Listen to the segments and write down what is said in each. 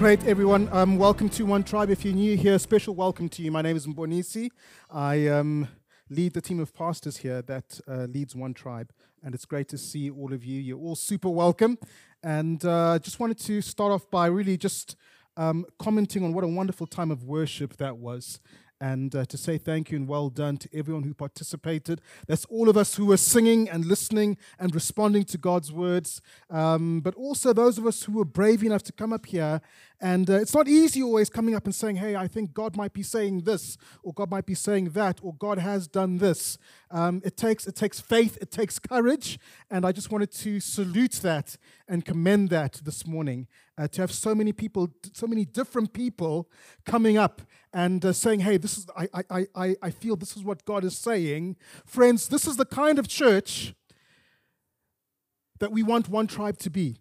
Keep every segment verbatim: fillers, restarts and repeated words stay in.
Great, everyone. Um, welcome to One Tribe. If you're new here, special welcome to you. My name is Mbonisi. I um, lead the team of pastors here that uh, leads One Tribe, and it's great to see all of you. You're all super welcome. And uh, just wanted to start off by really just um, commenting on what a wonderful time of worship that was. And uh, to say thank you and well done to everyone who participated. That's all of us who were singing and listening and responding to God's words. Um, but also those of us who were brave enough to come up here. And uh, it's not easy always coming up and saying, hey, I think God might be saying this, or God might be saying that, or God has done this. Um, it takes it takes faith, it takes courage. And I just wanted to salute that and commend that this morning. Uh, to have so many people, so many different people coming up and uh, saying, hey, this is I, I, I, I feel this is what God is saying. Friends, this is the kind of church that we want One Tribe to be.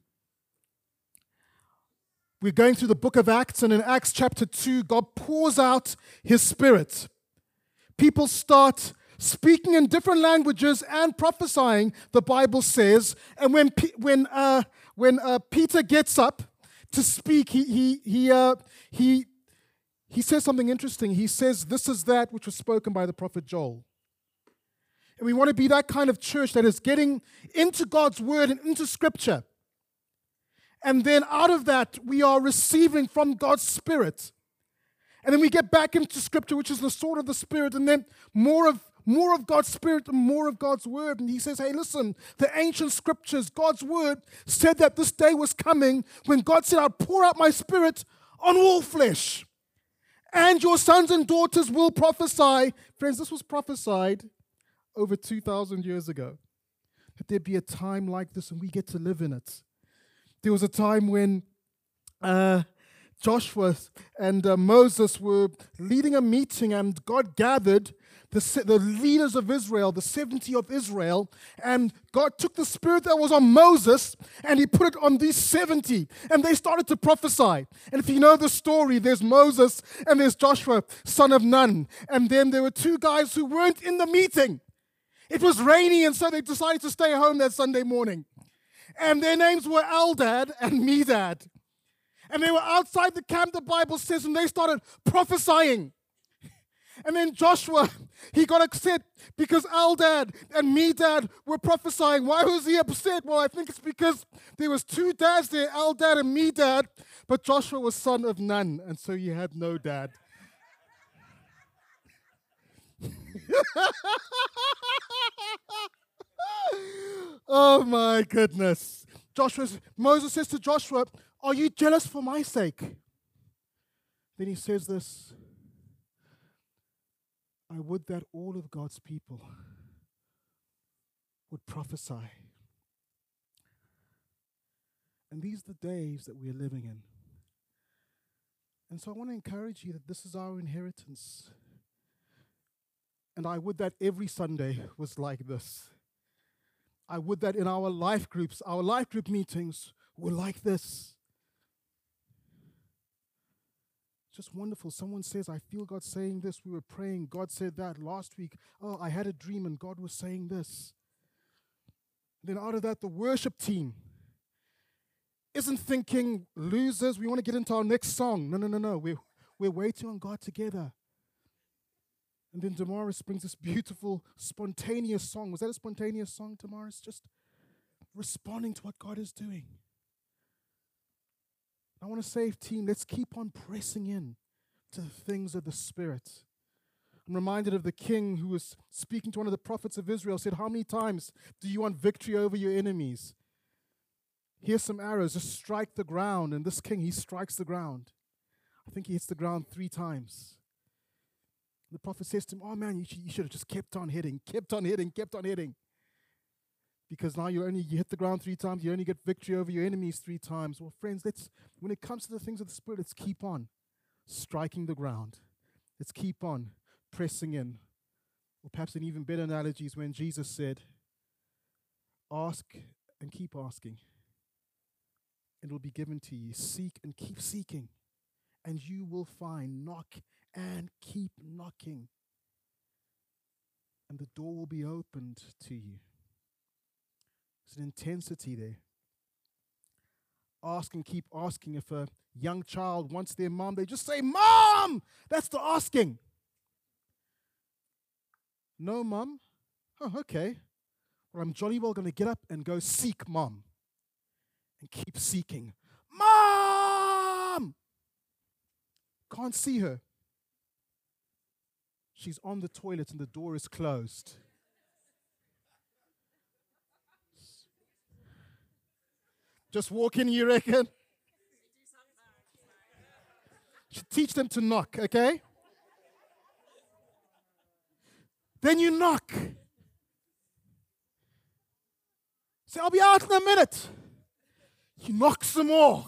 We're going through the book of Acts, and in Acts chapter two, God pours out His Spirit. People start speaking in different languages and prophesying, the Bible says. And when when uh, when uh, Peter gets up to speak, he he he uh, he he says something interesting. He says, "This is that which was spoken by the prophet Joel." And we want to be that kind of church that is getting into God's word and into Scripture. And then out of that, we are receiving from God's Spirit. And then we get back into Scripture, which is the sword of the Spirit, and then more of more of God's Spirit and more of God's Word. And he says, hey, listen, the ancient Scriptures, God's Word, said that this day was coming when God said, I'll pour out my Spirit on all flesh. And your sons and daughters will prophesy. Friends, this was prophesied over two thousand years ago. That there'd be a time like this and we get to live in it. There was a time when uh, Joshua and uh, Moses were leading a meeting, and God gathered the, the leaders of Israel, the seventy of Israel, and God took the spirit that was on Moses and He put it on these seventy, and they started to prophesy. And if you know the story, there's Moses and there's Joshua, son of Nun, and then there were two guys who weren't in the meeting. It was rainy, and so they decided to stay home that Sunday morning. And their names were Eldad and Medad. And they were outside the camp, the Bible says, and they started prophesying. And then Joshua, he got upset because Eldad and Medad were prophesying. Why was he upset? Well, I think it's because there was two dads there, Eldad and Medad, but Joshua was son of Nun, and so he had no dad. Oh my goodness. Joshua, Moses says to Joshua, are you jealous for my sake? Then he says this, I would that all of God's people would prophesy. And these are the days that we are living in. And so I want to encourage you that this is our inheritance. And I would that every Sunday was like this. I would that in our life groups, our life group meetings were like this. It's just wonderful. Someone says, I feel God saying this. We were praying. God said that last week. Oh, I had a dream and God was saying this. Then out of that, the worship team isn't thinking, losers, we want to get into our next song. No, no, no, no. We're, we're waiting on God together. And then Damaris brings this beautiful, spontaneous song. Was that a spontaneous song, Damaris? Just responding to what God is doing. I want to say, team, let's keep on pressing in to the things of the Spirit. I'm reminded of the king who was speaking to one of the prophets of Israel, said, how many times do you want victory over your enemies? Here's some arrows, just strike the ground. And this king, he strikes the ground. I think he hits the ground three times. The prophet says to him, oh man, you should, you should have just kept on hitting, kept on hitting, kept on hitting. Because now you only you hit the ground three times, you only get victory over your enemies three times. Well, friends, let's when it comes to the things of the Spirit, let's keep on striking the ground. Let's keep on pressing in. Or perhaps an even better analogy is when Jesus said, ask and keep asking. And it will be given to you. Seek and keep seeking. And you will find. Knock and keep knocking. And the door will be opened to you. There's an intensity there. ask and keep asking. If a young child wants their mom, they just say, Mom! That's the asking. No, Mom? Oh, okay. Well, I'm jolly well going to get up and go seek Mom. And keep seeking. Mom! Can't see her. She's on the toilet and the door is closed. Just walk in, you reckon? Should teach them to knock, okay? Then you knock. Say, I'll be out in a minute. You knock some more.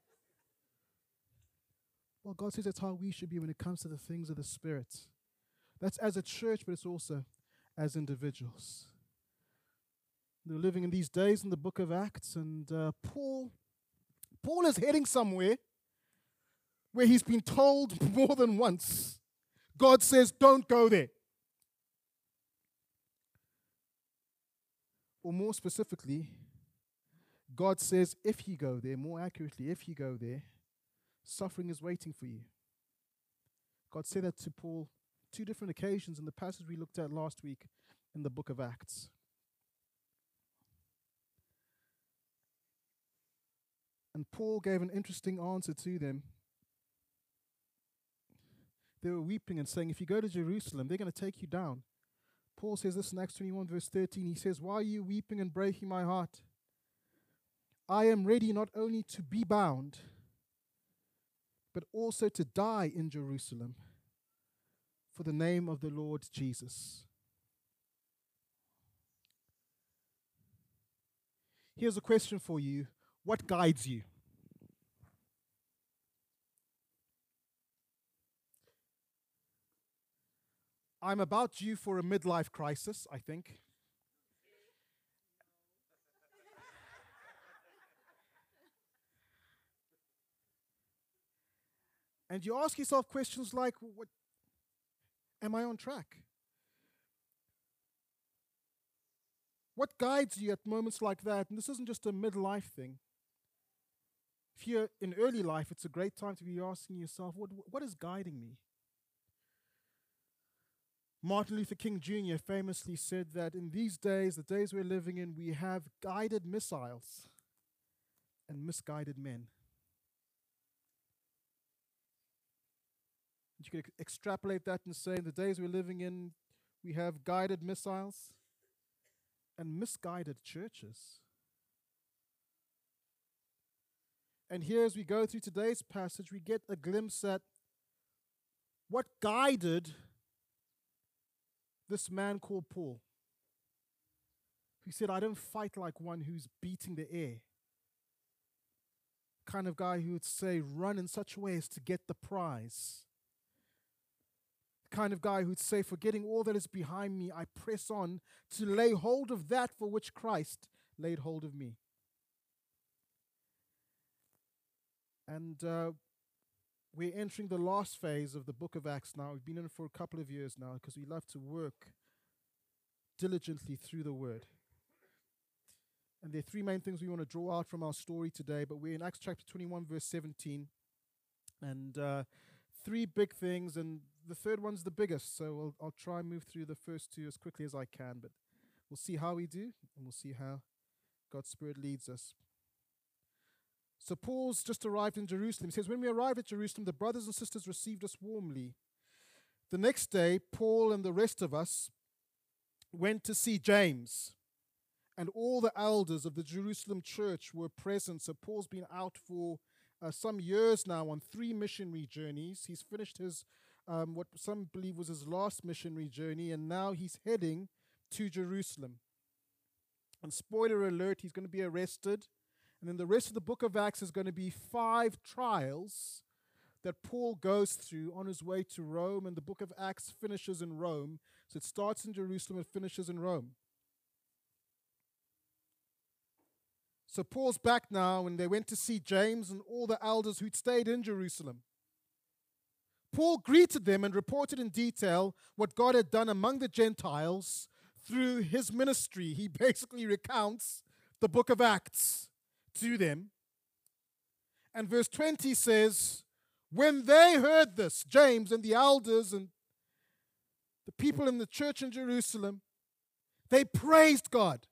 Well, God says that's how we should be when it comes to the things of the Spirit. That's as a church, but it's also as individuals. They're living in these days in the book of Acts, and uh, Paul, Paul is heading somewhere where he's been told more than once. God says, don't go there. Or more specifically, God says, if you go there, more accurately, if you go there, suffering is waiting for you. God said that to Paul two different occasions in the passage we looked at last week in the book of Acts. And Paul gave an interesting answer to them. They were weeping and saying, if you go to Jerusalem, they're going to take you down. Paul says this in Acts twenty-one, verse thirteen. He says, why are you weeping and breaking my heart? I am ready not only to be bound, but also to die in Jerusalem for the name of the Lord Jesus. Here's a question for you. What guides you? I'm about due for a midlife crisis, I think. And you ask yourself questions like, what, am I on track? What guides you at moments like that? And this isn't just a midlife thing. If you're in early life, it's a great time to be asking yourself, what, what is guiding me? Martin Luther King Junior famously said that in these days, the days we're living in, we have guided missiles and misguided men. You could extrapolate that and say, in the days we're living in, we have guided missiles and misguided churches. And here, as we go through today's passage, we get a glimpse at what guided this man called Paul. He said, I don't fight like one who's beating the air. Kind of guy who would say, run in such a way as to get the prize. The kind of guy who'd say, forgetting all that is behind me, I press on to lay hold of that for which Christ laid hold of me. And uh, we're entering the last phase of the book of Acts now. We've been in it for a couple of years now because we love to work diligently through the Word. And there are three main things we want to draw out from our story today, but we're in Acts chapter twenty-one, verse seventeen. And uh, three big things, and the third one's the biggest, so I'll, I'll try and move through the first two as quickly as I can, but we'll see how we do, and we'll see how God's Spirit leads us. So Paul's just arrived in Jerusalem. He says, when we arrived at Jerusalem, the brothers and sisters received us warmly. The next day, Paul and the rest of us went to see James, and all the elders of the Jerusalem church were present. So Paul's been out for uh, some years now on three missionary journeys. He's finished his, um, what some believe was his last missionary journey, and now he's heading to Jerusalem. And spoiler alert, he's going to be arrested. And then the rest of the book of Acts is going to be five trials that Paul goes through on his way to Rome. And the book of Acts finishes in Rome. So it starts in Jerusalem and finishes in Rome. So Paul's back now, and they went to see James and all the elders who'd stayed in Jerusalem. Paul greeted them and reported in detail what God had done among the Gentiles through his ministry. He basically recounts the book of Acts to them. And verse twenty says, when they heard this, James and the elders and the people in the church in Jerusalem, they praised God.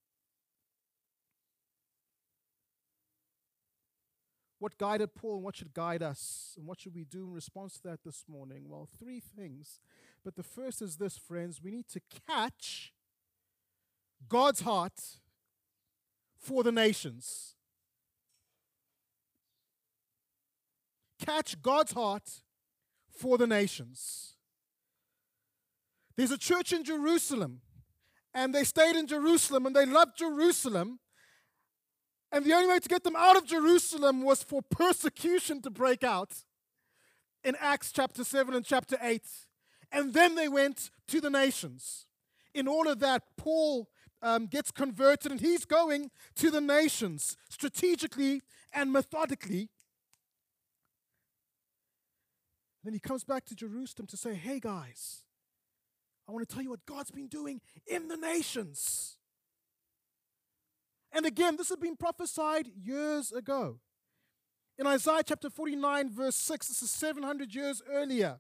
What guided Paul and what should guide us? And what should we do in response to that this morning? Well, three things. But the first is this, friends. We need to catch God's heart for the nations. Catch God's heart for the nations. There's a church in Jerusalem, and they stayed in Jerusalem, and they loved Jerusalem. And the only way to get them out of Jerusalem was for persecution to break out in Acts chapter seven and chapter eight. And then they went to the nations. In order that Paul um, gets converted, and he's going to the nations strategically and methodically. Then he comes back to Jerusalem to say, hey guys, I want to tell you what God's been doing in the nations. And again, this had been prophesied years ago. In Isaiah chapter forty-nine, verse six, this is seven hundred years earlier.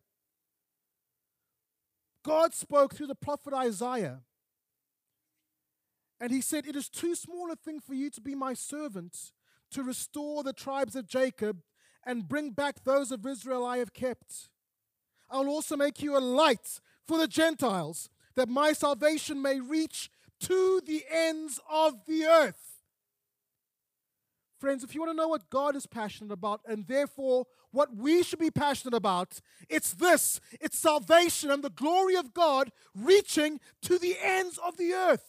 God spoke through the prophet Isaiah. And he said, it is too small a thing for you to be my servant, to restore the tribes of Jacob and bring back those of Israel I have kept. I will also make you a light for the Gentiles, that my salvation may reach to the ends of the earth. Friends, if you want to know what God is passionate about, and therefore what we should be passionate about, it's this. It's salvation and the glory of God reaching to the ends of the earth.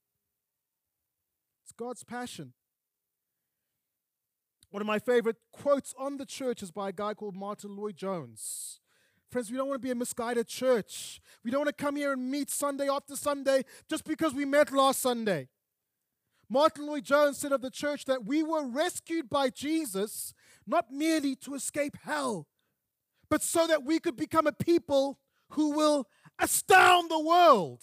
It's God's passion. One of my favorite quotes on the church is by a guy called Martin Lloyd-Jones. Friends, we don't want to be a misguided church. We don't want to come here and meet Sunday after Sunday just because we met last Sunday. Martin Lloyd-Jones said of the church that we were rescued by Jesus not merely to escape hell, but so that we could become a people who will astound the world.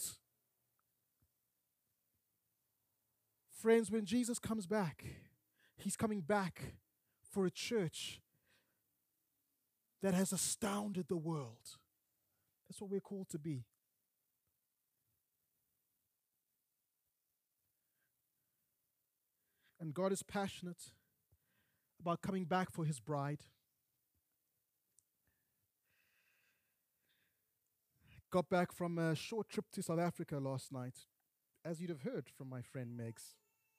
Friends, when Jesus comes back, he's coming back for a church that has astounded the world. That's what we're called to be. And God is passionate about coming back for his bride. Got back from a short trip to South Africa last night, as you'd have heard from my friend Megs.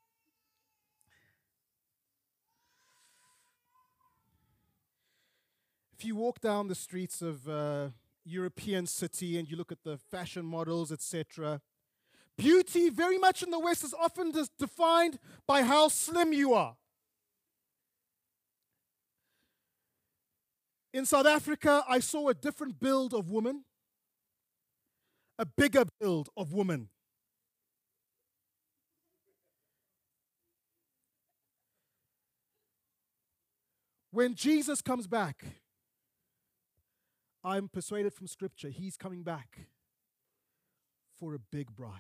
If you walk down the streets of a European city and you look at the fashion models, et cetera, beauty very much in the West is often dis- defined by how slim you are. In South Africa, I saw a different build of woman, a bigger build of woman. When Jesus comes back, I'm persuaded from Scripture, he's coming back for a big bride.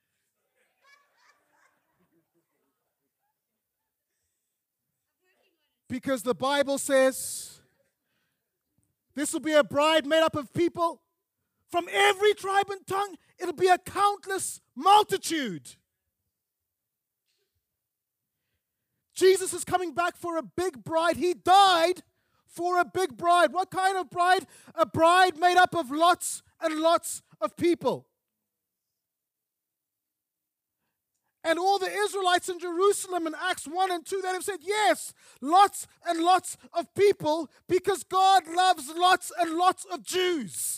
Because the Bible says this will be a bride made up of people from every tribe and tongue. It'll be a countless multitude. Jesus is coming back for a big bride. He died for a big bride. What kind of bride? A bride made up of lots and lots of people. And all the Israelites in Jerusalem in Acts one and two, they have said, yes, lots and lots of people, because God loves lots and lots of Jews.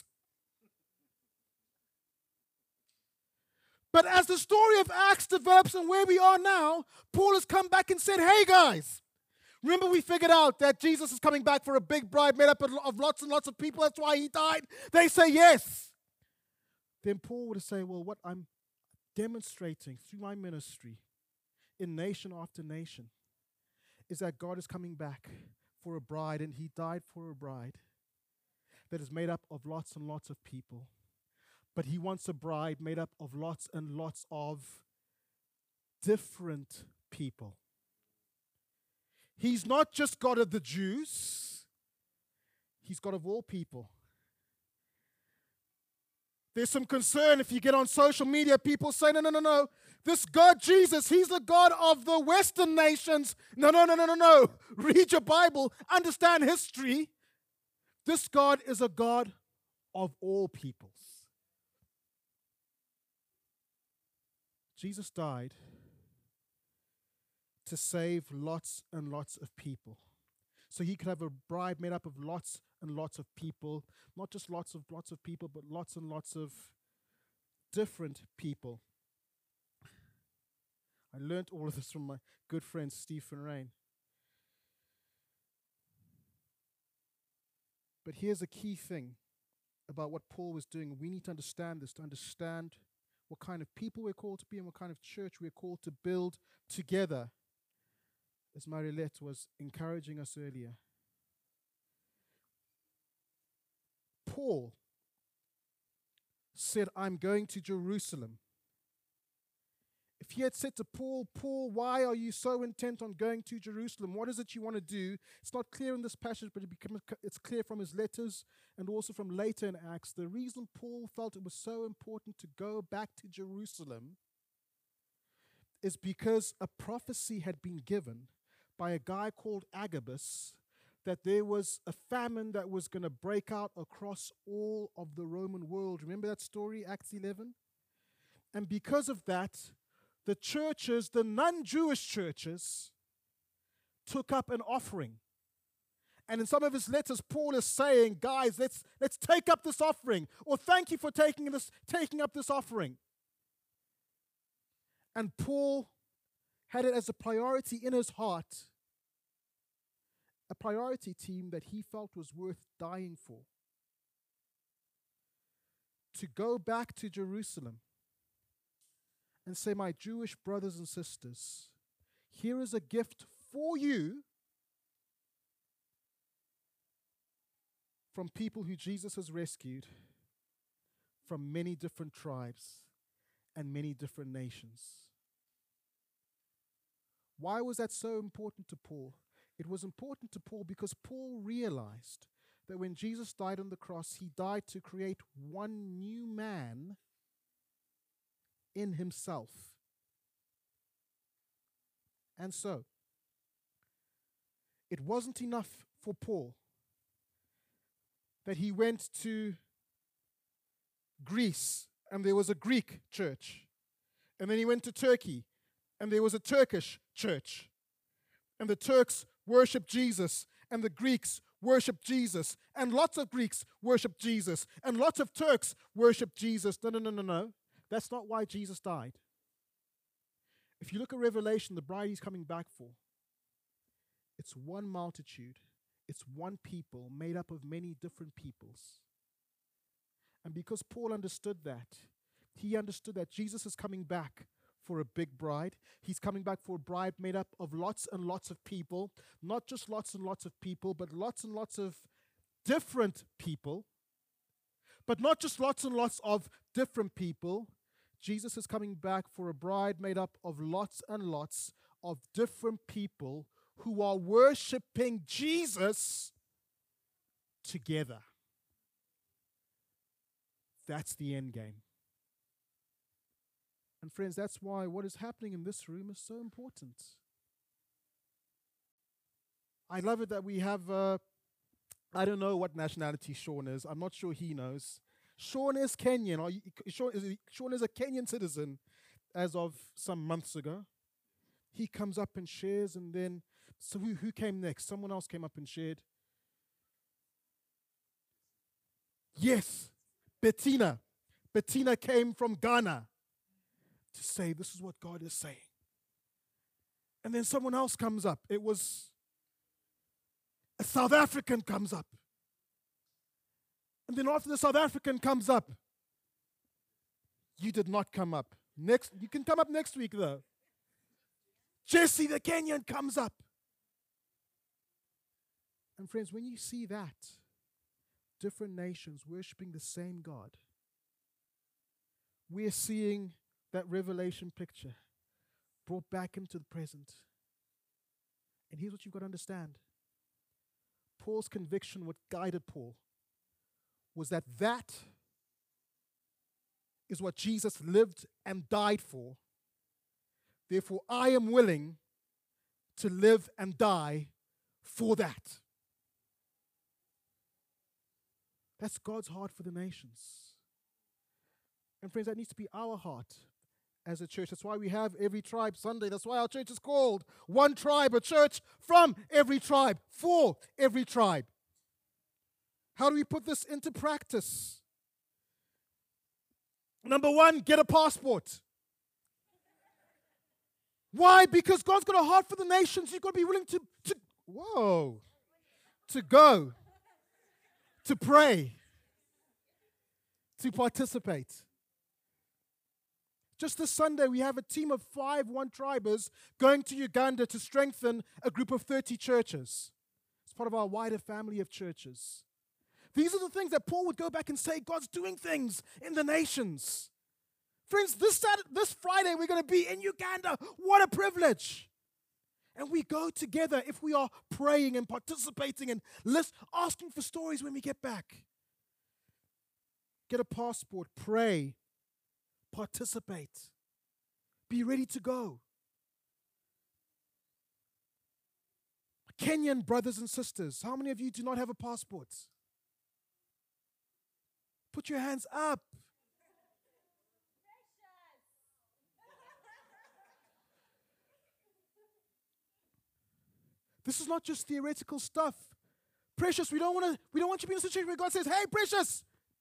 But as the story of Acts develops and where we are now, Paul has come back and said, hey guys, remember we figured out that Jesus is coming back for a big bride made up of lots and lots of people, that's why he died? They say yes. Then Paul would say, well, what I'm demonstrating through my ministry in nation after nation is that God is coming back for a bride, and he died for a bride that is made up of lots and lots of people. But he wants a bride made up of lots and lots of different people. He's not just God of the Jews, he's God of all people. There's some concern if you get on social media, people say, no, no, no, no. This God, Jesus, he's the God of the Western nations. No, no, no, no, no, no. Read your Bible. Understand history. This God is a God of all peoples. Jesus died to save lots and lots of people. So he could have a bride made up of lots and lots of people, not just lots of lots of people, but lots and lots of different people. I learned all of this from my good friend Stephen Rain. But here's a key thing about what Paul was doing. We need to understand this, to understand what kind of people we're called to be and what kind of church we're called to build together, as Marilette was encouraging us earlier. Paul said, I'm going to Jerusalem. If he had said to Paul, Paul, why are you so intent on going to Jerusalem? What is it you want to do? It's not clear in this passage, but it becomes, it's clear from his letters and also from later in Acts. The reason Paul felt it was so important to go back to Jerusalem is because a prophecy had been given by a guy called Agabus that there was a famine that was going to break out across all of the Roman world. Remember that story, Acts eleven? And because of that, the churches, the non-Jewish churches, took up an offering. And in some of his letters, Paul is saying, guys, let's, let's take up this offering. Or thank you for taking, this, taking up this offering. And Paul had it as a priority in his heart, a priority team that he felt was worth dying for. To go back to Jerusalem and say, my Jewish brothers and sisters, here is a gift for you from people who Jesus has rescued from many different tribes and many different nations. Why was that so important to Paul? It was important to Paul because Paul realized that when Jesus died on the cross, he died to create one new man in himself. And so, it wasn't enough for Paul that he went to Greece and there was a Greek church. And then he went to Turkey and there was a Turkish church. And the Turks worshiped Jesus and the Greeks worshiped Jesus. And lots of Greeks worshiped Jesus. And lots of Turks worshiped Jesus. No, no, no, no, no. That's not why Jesus died. If you look at Revelation, the bride he's coming back for, it's one multitude. It's one people made up of many different peoples. And because Paul understood that, he understood that Jesus is coming back for a big bride. He's coming back for a bride made up of lots and lots of people. Not just lots and lots of people, but lots and lots of different people. But not just lots and lots of different people. Jesus is coming back for a bride made up of lots and lots of different people who are worshiping Jesus together. That's the end game. And friends, that's why what is happening in this room is so important. I love it that we have, uh, I don't know what nationality Sean is. I'm not sure he knows. Sean is Kenyan. Are you, Sean, is he, Sean is a Kenyan citizen as of some months ago. He comes up and shares, and then, so who, who came next? Someone else came up and shared. Yes, Bettina. Bettina came from Ghana to say, this is what God is saying. And then someone else comes up. It was a South African comes up. And then after the South African comes up, you did not come up. Next, you can come up next week though. Jesse the Kenyan comes up. And friends, when you see that, different nations worshiping the same God, we're seeing that Revelation picture brought back into the present. And here's what you've got to understand. Paul's conviction, what guided Paul, was that that is what Jesus lived and died for. Therefore, I am willing to live and die for that. That's God's heart for the nations. And friends, that needs to be our heart as a church. That's why we have Every Tribe Sunday. That's why our church is called One Tribe, a church from every tribe, for every tribe. How do we put this into practice? Number one, get a passport. Why? Because God's got a heart for the nations. You've got to be willing to, to whoa, to go, to pray, to participate. Just this Sunday, we have a team of five One Tribers going to Uganda to strengthen a group of thirty churches. It's part of our wider family of churches. These are the things that Paul would go back and say, God's doing things in the nations. Friends, this Saturday, this Friday, we're going to be in Uganda. What a privilege. And we go together if we are praying and participating and list, asking for stories when we get back. Get a passport, pray, participate, be ready to go. Kenyan brothers and sisters, how many of you do not have a passport? Put your hands up. This is not just theoretical stuff. Precious, we don't want to we don't want you to be in a situation where God says, "Hey, Precious,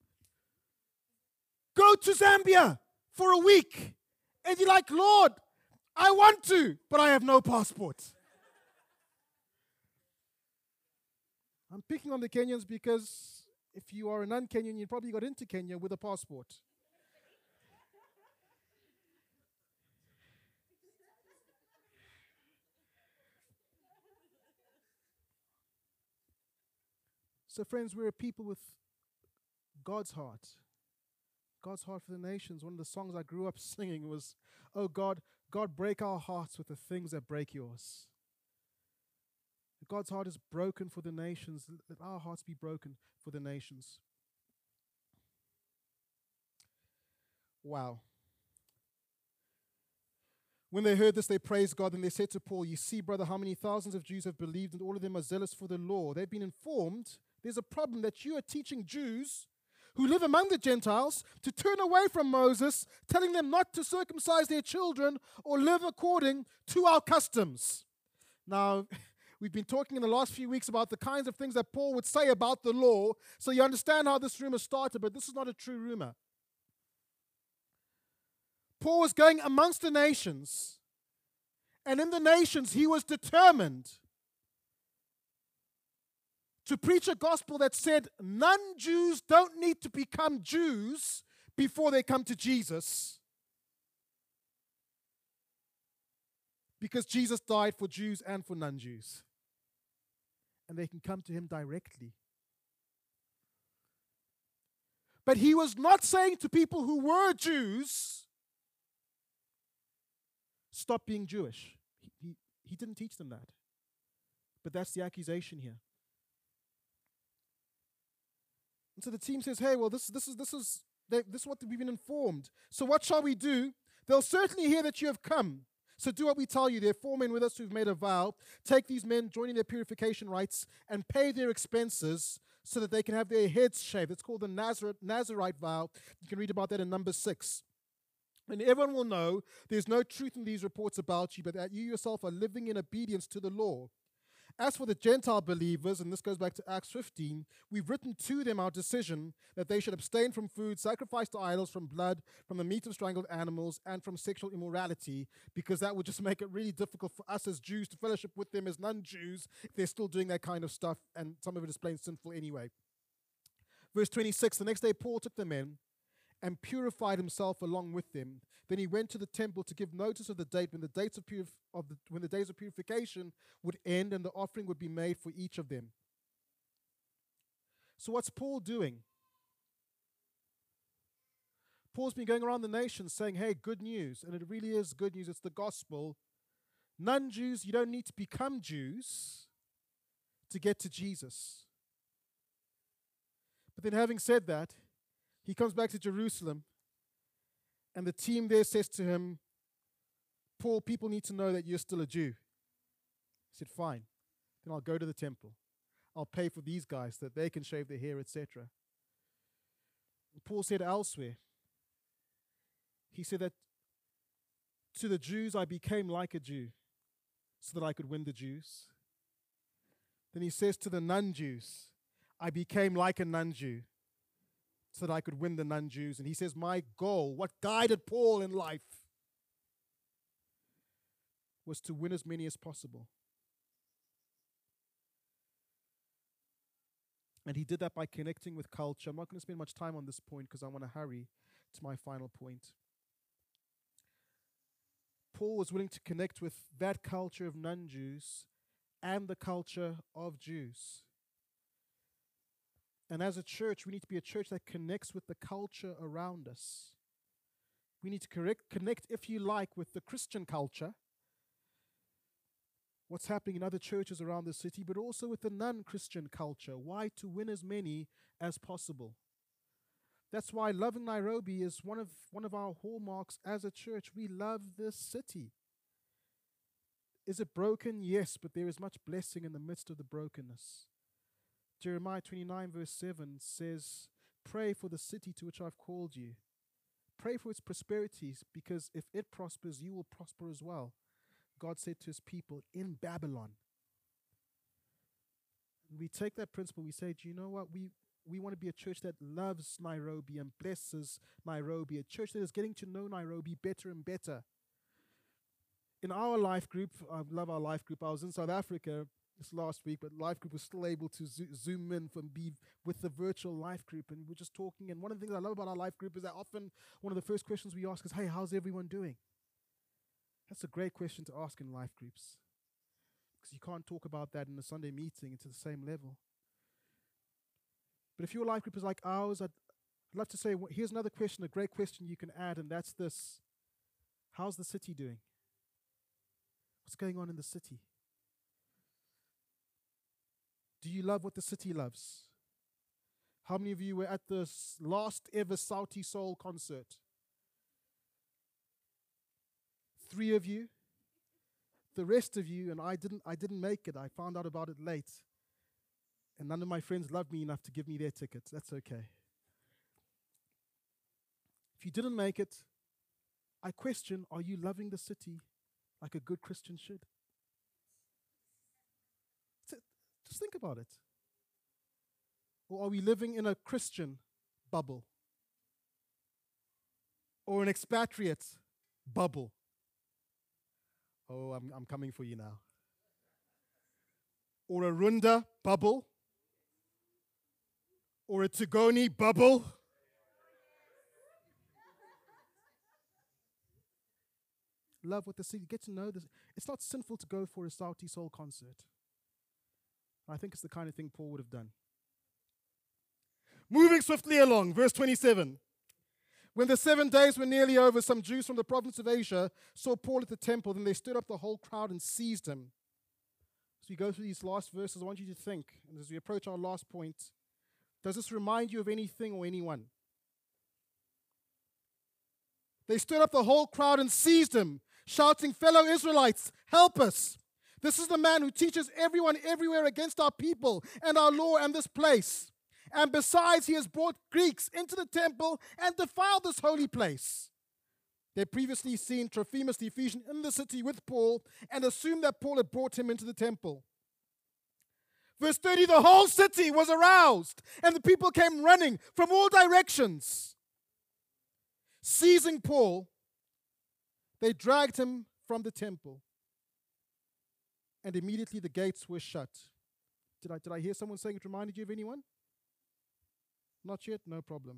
go to Zambia for a week." And you're like, "Lord, I want to, but I have no passport." I'm picking on the Kenyans because if you are a non-Kenyan, you probably got into Kenya with a passport. So friends, we're a people with God's heart. God's heart for the nations. One of the songs I grew up singing was, "Oh God, God, break our hearts with the things that break yours." God's heart is broken for the nations. Let our hearts be broken for the nations. Wow. When they heard this, they praised God, and they said to Paul, "You see, brother, how many thousands of Jews have believed, and all of them are zealous for the law. They've been informed there's a problem that you are teaching Jews who live among the Gentiles to turn away from Moses, telling them not to circumcise their children or live according to our customs." Now, we've been talking in the last few weeks about the kinds of things that Paul would say about the law, so you understand how this rumor started, but this is not a true rumor. Paul was going amongst the nations, and in the nations he was determined to preach a gospel that said non-Jews don't need to become Jews before they come to Jesus, because Jesus died for Jews and for non-Jews, and they can come to him directly. But he was not saying to people who were Jews, stop being Jewish. He, he, he didn't teach them that. But that's the accusation here. And so the team says, "Hey, well, this, this is this is they, this is what we've been informed. So what shall we do? They'll certainly hear that you have come. So do what we tell you. There are four men with us who've made a vow. Take these men, join in their purification rites, and pay their expenses so that they can have their heads shaved." It's called the Nazarite, Nazarite vow. You can read about that in Numbers six. "And everyone will know there's no truth in these reports about you, but that you yourself are living in obedience to the law. As for the Gentile believers," and this goes back to Acts fifteen, "we've written to them our decision that they should abstain from food sacrificed to idols, from blood, from the meat of strangled animals, and from sexual immorality, because that would just make it really difficult for us as Jews to fellowship with them as non-Jews if they're still doing that kind of stuff, and some of it is plain sinful anyway." Verse twenty-six, "The next day Paul took the men and purified himself along with them. Then he went to the temple to give notice of the date when the dates of, purif- of the, when the days of purification would end and the offering would be made for each of them." So what's Paul doing? Paul's been going around the nation saying, "Hey, good news." And it really is good news. It's the gospel. Non-Jews, you don't need to become Jews to get to Jesus. But then having said that, he comes back to Jerusalem, and the team there says to him, Paul, people need to know that you're still a Jew. He said, fine, then I'll go to the temple. I'll pay for these guys that they can shave their hair, et cetera. Paul said elsewhere, he said that to the Jews I became like a Jew so that I could win the Jews. Then he says to the non-Jews, I became like a non-Jew so that I could win the non-Jews. And he says, my goal, what guided Paul in life, was to win as many as possible. And he did that by connecting with culture. I'm not going to spend much time on this point because I want to hurry to my final point. Paul was willing to connect with that culture of non-Jews and the culture of Jews. And as a church, we need to be a church that connects with the culture around us. We need to correct, connect, if you like, with the Christian culture, what's happening in other churches around the city, but also with the non-Christian culture. Why? To win as many as possible. That's why loving Nairobi is one of, one of our hallmarks as a church. We love this city. Is it broken? Yes, but there is much blessing in the midst of the brokenness. Jeremiah twenty-nine verse seven says, pray for the city to which I've called you. Pray for its prosperities, because if it prospers, you will prosper as well. God said to his people in Babylon. And we take that principle, we say, do you know what? We, we want to be a church that loves Nairobi and blesses Nairobi, a church that is getting to know Nairobi better and better. In our life group, I love our life group. I was in South Africa this last week, but life group was still able to zo- zoom in from be with the virtual life group, and we're just talking. And one of the things I love about our life group is that often one of the first questions we ask is, hey, how's everyone doing? That's a great question to ask in life groups, because you can't talk about that in a Sunday meeting to the same level. But if your life group is like ours, I'd, I'd love to say, well, here's another question, a great question you can add, and that's this. How's the city doing? What's going on in the city? Do you love what the city loves? How many of you were at the last ever Sauti Soul concert? Three of you. The rest of you, and I didn't I didn't make it. I found out about it late. And none of my friends loved me enough to give me their tickets. That's okay. If you didn't make it, I question, are you loving the city like a good Christian should? Just think about it. Or are we living in a Christian bubble? Or an expatriate bubble? Oh, I'm, I'm coming for you now. Or a Runda bubble? Or a Tugoni bubble? Love what the city, get to know this. It's not sinful to go for a Sauti Soul concert. I think it's the kind of thing Paul would have done. Moving swiftly along, verse twenty-seven. When the seven days were nearly over, some Jews from the province of Asia saw Paul at the temple. Then they stood up the whole crowd and seized him. As we go through these last verses, I want you to think, and as we approach our last point, does this remind you of anything or anyone? They stood up the whole crowd and seized him, shouting, fellow Israelites, help us. This is the man who teaches everyone everywhere against our people and our law and this place. And besides, he has brought Greeks into the temple and defiled this holy place. They had previously seen Trophimus the Ephesian in the city with Paul and assumed that Paul had brought him into the temple. Verse thirty, the whole city was aroused, and the people came running from all directions. Seizing Paul, they dragged him from the temple. And immediately the gates were shut. Did I, did I hear someone saying it reminded you of anyone? Not yet? No problem.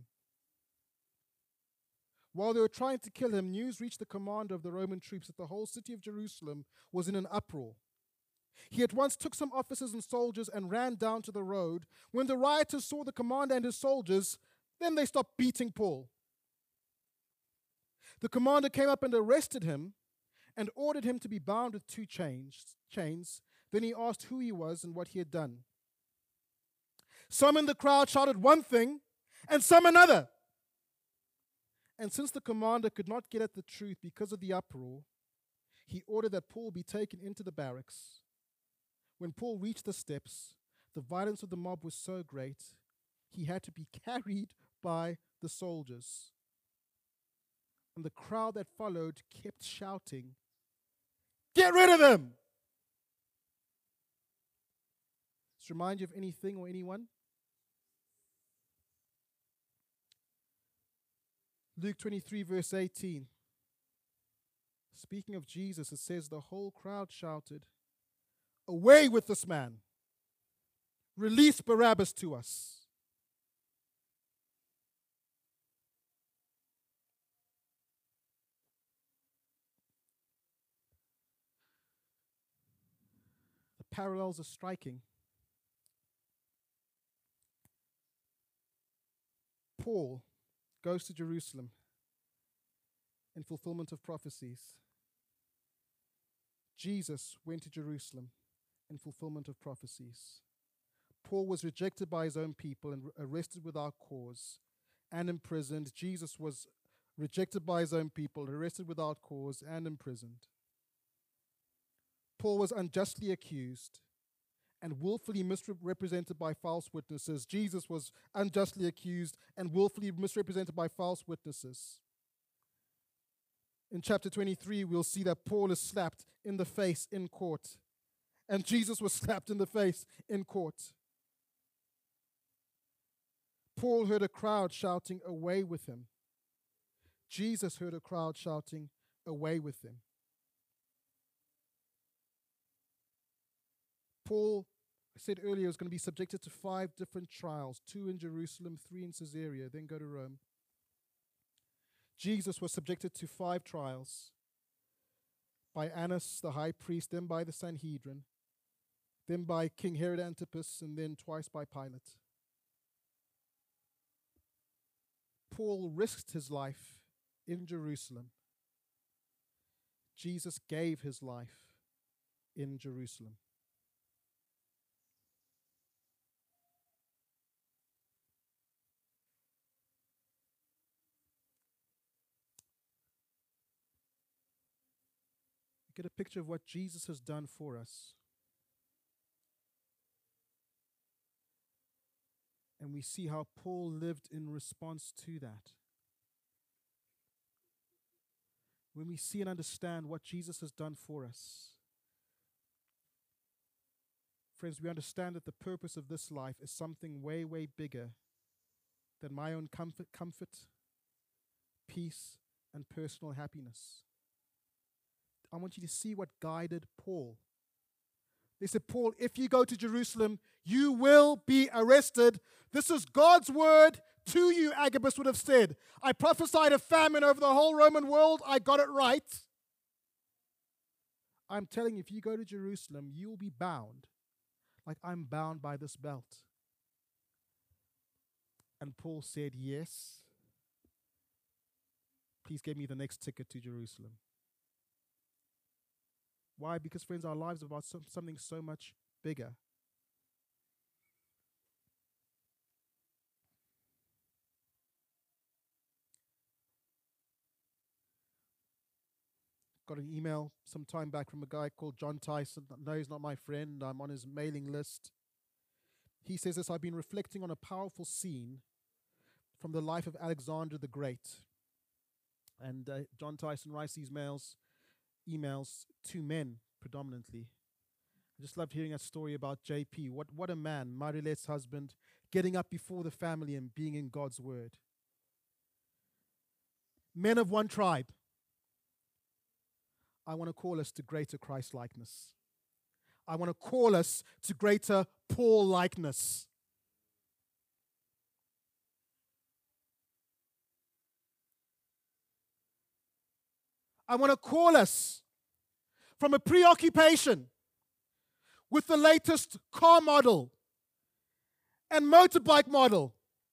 While they were trying to kill him, news reached the commander of the Roman troops that the whole city of Jerusalem was in an uproar. He at once took some officers and soldiers and ran down to the road. When the rioters saw the commander and his soldiers, then they stopped beating Paul. The commander came up and arrested him and ordered him to be bound with two chains. chains. Then he asked who he was and what he had done. Some in the crowd shouted one thing, and some another. And since the commander could not get at the truth because of the uproar, he ordered that Paul be taken into the barracks. When Paul reached the steps, the violence of the mob was so great, he had to be carried by the soldiers. And the crowd that followed kept shouting, "Get rid of him!" Does it remind you of anything or anyone? Luke twenty-three, verse eighteen. Speaking of Jesus, it says the whole crowd shouted, "Away with this man! Release Barabbas to us." The parallels are striking. Paul goes to Jerusalem in fulfillment of prophecies. Jesus went to Jerusalem in fulfillment of prophecies. Paul was rejected by his own people and arrested without cause and imprisoned. Jesus was rejected by his own people, arrested without cause and imprisoned. Paul was unjustly accused and willfully misrepresented by false witnesses. Jesus was unjustly accused and willfully misrepresented by false witnesses. In chapter twenty-three, we'll see that Paul is slapped in the face in court, and Jesus was slapped in the face in court. Paul heard a crowd shouting, "Away with him." Jesus heard a crowd shouting, "Away with him." Paul, I said earlier, was going to be subjected to five different trials, two in Jerusalem, three in Caesarea, then go to Rome. Jesus was subjected to five trials by Annas, the high priest, then by the Sanhedrin, then by King Herod Antipas, and then twice by Pilate. Paul risked his life in Jerusalem. Jesus gave his life in Jerusalem. Get a picture of what Jesus has done for us. And we see how Paul lived in response to that. When we see and understand what Jesus has done for us, friends, we understand that the purpose of this life is something way, way bigger than my own comfort, comfort, peace, and personal happiness. I want you to see what guided Paul. They said, "Paul, if you go to Jerusalem, you will be arrested." This is God's word to you, Agabus would have said. I prophesied a famine over the whole Roman world. I got it right. I'm telling you, if you go to Jerusalem, you will be bound like I'm bound by this belt. And Paul said, "Yes. Please give me the next ticket to Jerusalem." Why? Because, friends, our lives are about some, something so much bigger. Got an email some time back from a guy called John Tyson. No, he's not my friend. I'm on his mailing list. He says this: "I've been reflecting on a powerful scene from the life of Alexander the Great." And uh, John Tyson writes these mails, emails to men predominantly. I just loved hearing a story about J P. What what a man, Marilette's husband, getting up before the family and being in God's word. Men of one tribe. I want to call us to greater Christ-likeness. I want to call us to greater Paul-likeness. I want to call us from a preoccupation with the latest car model and motorbike model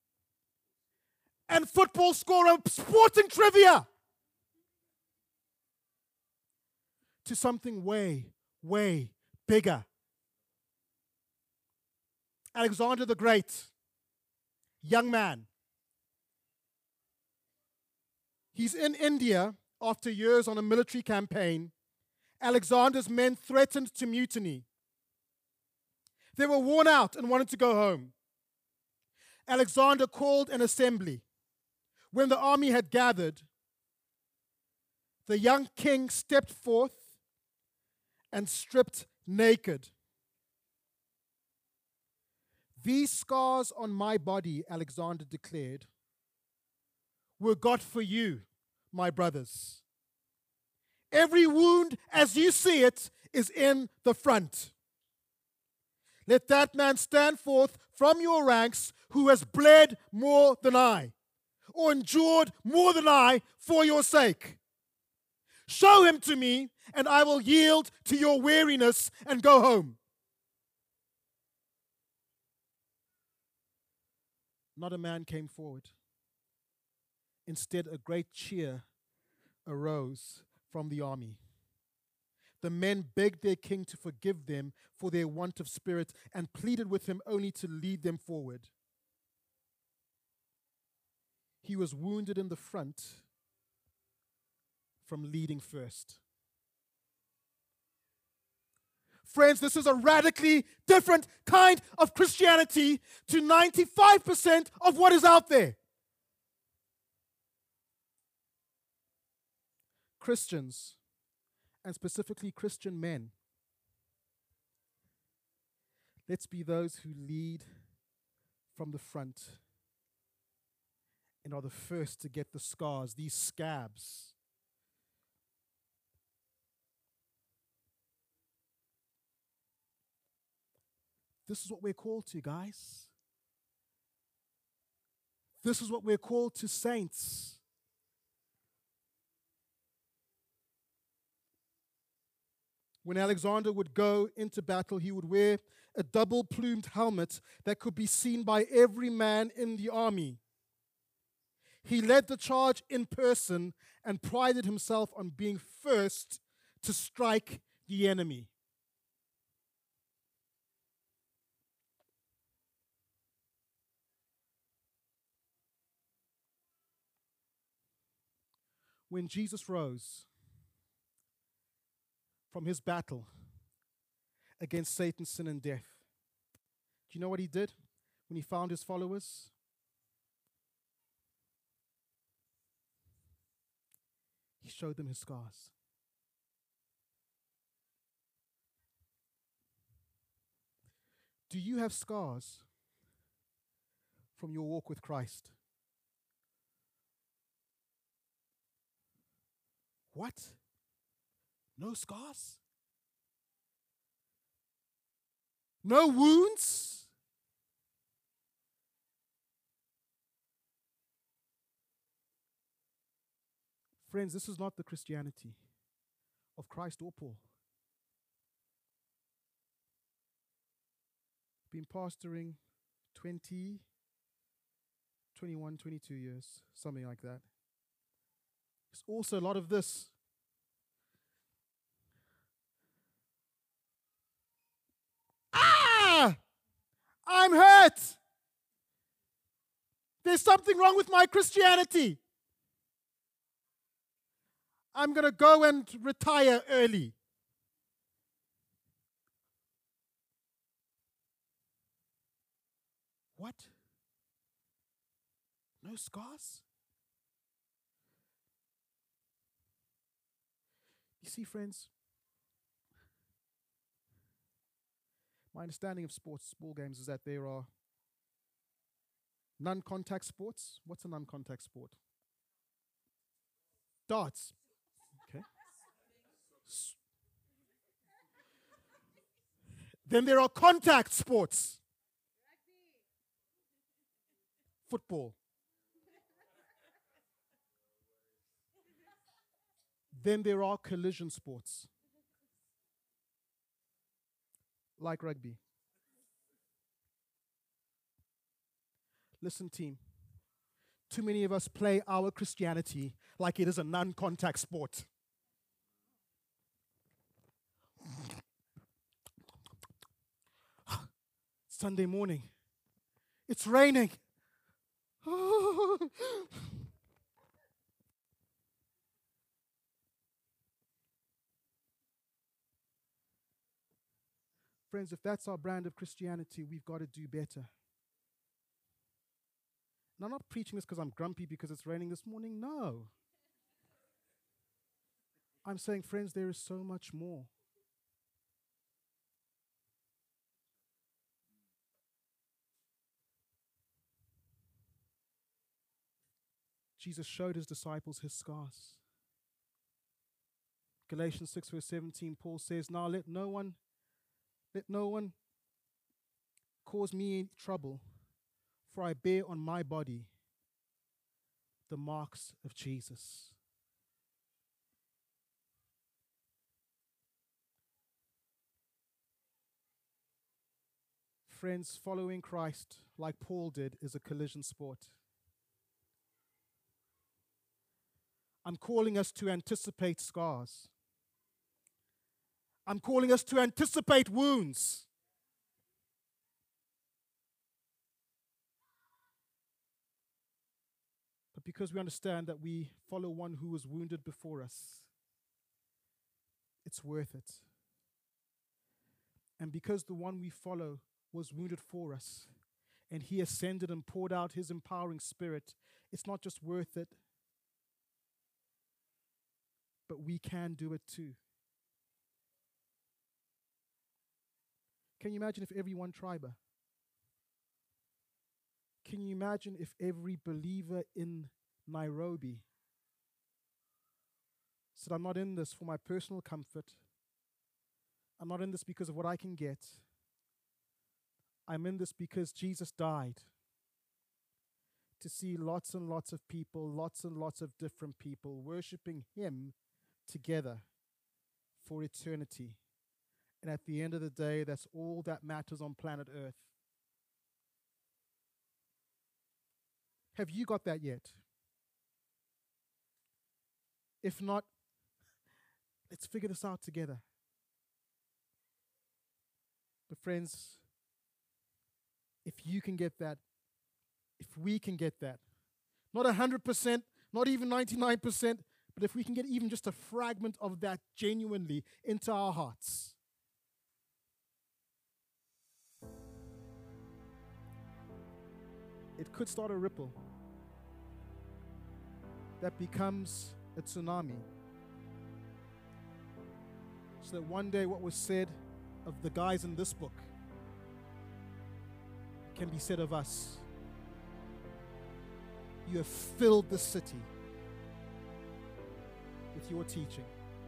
and football score and sporting trivia to something way, way bigger. Alexander the Great, young man. He's in India after years on a military campaign. Alexander's men threatened to mutiny. They were worn out and wanted to go home. Alexander called an assembly. When the army had gathered, the young king stepped forth and stripped naked. These scars on my body, Alexander declared, were got for you, my brothers. Every wound, as you see it, is in the front. Let that man stand forth from your ranks who has bled more than I, or endured more than I for your sake. Show him to me, and I will yield to your weariness and go home. Not a man came forward. Instead, a great cheer arose from the army. The men begged their king to forgive them for their want of spirit and pleaded with him only to lead them forward. He was wounded in the front from leading first. Friends, this is a radically different kind of Christianity to ninety-five percent of what is out there. Christians, and specifically Christian men, let's be those who lead from the front and are the first to get the scars, these scabs. This is what we're called to, guys. This is what we're called to, saints. When Alexander would go into battle, he would wear a double-plumed helmet that could be seen by every man in the army. He led the charge in person and prided himself on being first to strike the enemy. When Jesus rose from his battle against Satan, sin, and death, do you know what he did when he found his followers? He showed them his scars. Do you have scars from your walk with Christ? What? No scars? No wounds? Friends, this is not the Christianity of Christ or Paul. Been pastoring twenty, twenty-one, twenty-two years, something like that. There's also a lot of this. Ah! I'm hurt. There's something wrong with my Christianity. I'm going to go and retire early. What? No scars? You see, friends, my understanding of sports, ball games, is that there are non-contact sports. What's a non-contact sport? Darts. Okay. S- then there are contact sports. Football. Then there are collision sports, like rugby. Listen, team, too many of us play our Christianity like it is a non-contact sport. Sunday morning. It's raining. Friends, if that's our brand of Christianity, we've got to do better. And I'm not preaching this because I'm grumpy because it's raining this morning. No. I'm saying, friends, there is so much more. Jesus showed his disciples his scars. Galatians six verse seventeen, Paul says, now let no one, let no one cause me any trouble, for I bear on my body the marks of Jesus. Friends, following Christ, like Paul did, is a collision sport. I'm calling us to anticipate scars. I'm calling us to anticipate wounds. But because we understand that we follow one who was wounded before us, it's worth it. And because the one we follow was wounded for us, and he ascended and poured out his empowering spirit, it's not just worth it, but we can do it too. Can you imagine if every one triber? Can you imagine if every believer in Nairobi said, I'm not in this for my personal comfort. I'm not in this because of what I can get. I'm in this because Jesus died to see lots and lots of people, lots and lots of different people worshiping him together for eternity. And at the end of the day, that's all that matters on planet Earth. Have you got that yet? If not, let's figure this out together. But friends, if you can get that, if we can get that, not one hundred percent, not even ninety-nine percent, but if we can get even just a fragment of that genuinely into our hearts, it could start a ripple that becomes a tsunami. So that one day what was said of the guys in this book can be said of us. You have filled the city with your teaching.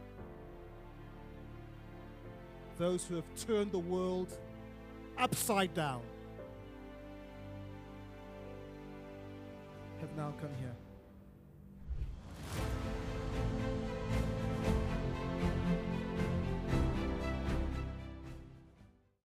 Those who have turned the world upside down have now come here.